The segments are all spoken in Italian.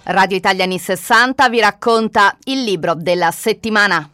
Radio Italia anni 60 vi racconta il libro della settimana.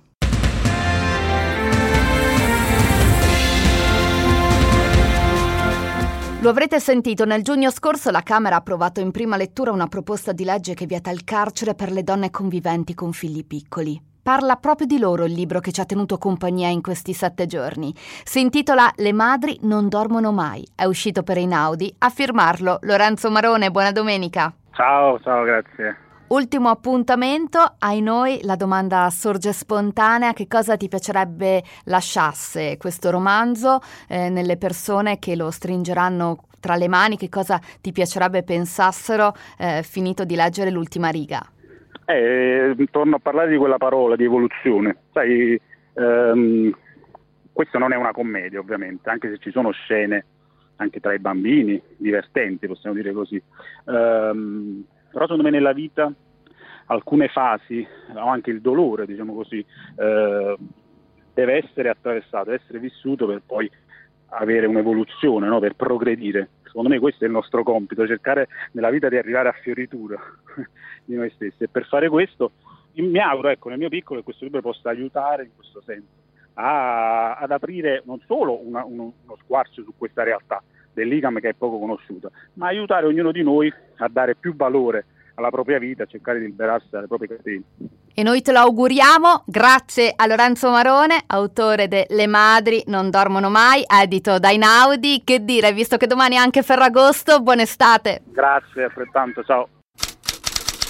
Lo avrete sentito, nel giugno scorso la Camera ha approvato in prima lettura una proposta di legge che vieta il carcere per le donne conviventi con figli piccoli. Parla proprio di loro il libro che ci ha tenuto compagnia in questi 7 giorni. Si intitola Le madri non dormono mai. È uscito per Einaudi. A firmarlo Lorenzo Marone. Buona domenica. Ciao, grazie. Ultimo appuntamento, ai noi la domanda sorge spontanea: che cosa ti piacerebbe lasciasse questo romanzo nelle persone che lo stringeranno tra le mani? Che cosa ti piacerebbe pensassero finito di leggere l'ultima riga? Torno a parlare di quella parola, di evoluzione. Sai, questa non è una commedia ovviamente, anche se ci sono scene anche tra i bambini divertenti, possiamo dire così. Però secondo me nella vita alcune fasi, o anche il dolore, diciamo così, deve essere attraversato, deve essere vissuto per poi avere un'evoluzione, no? Per progredire. Secondo me questo è il nostro compito, cercare nella vita di arrivare a fioritura di noi stessi, e per fare questo mi auguro, nel mio piccolo, che questo libro possa aiutare in questo senso ad aprire non solo uno squarcio su questa realtà dell'ICAM che è poco conosciuta, ma aiutare ognuno di noi a dare più valore alla propria vita, a cercare di liberarsi dalle proprie catene. E noi te lo auguriamo, grazie a Lorenzo Marone, autore de Le madri non dormono mai, edito da Einaudi. Che dire, visto che domani è anche Ferragosto, buona estate. Grazie, altrettanto, ciao.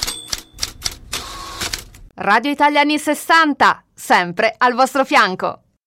Radio Italia anni 60, sempre al vostro fianco.